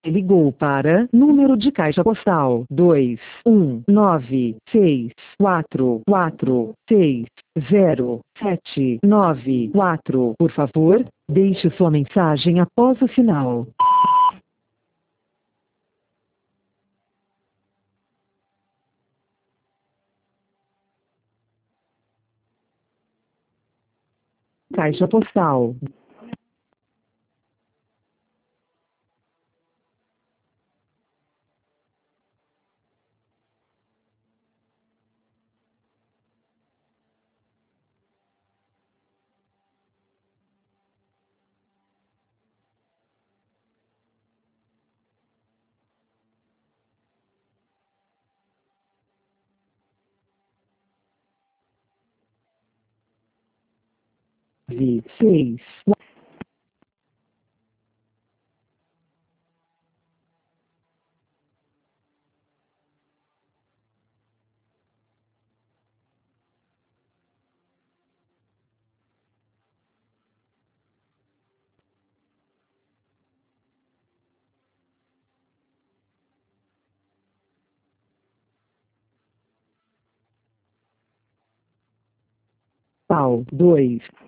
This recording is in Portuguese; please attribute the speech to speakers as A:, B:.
A: Ligou para número de caixa postal 21964460794. Por favor, deixe sua mensagem após o sinal. Caixa postal V6. Pau 2.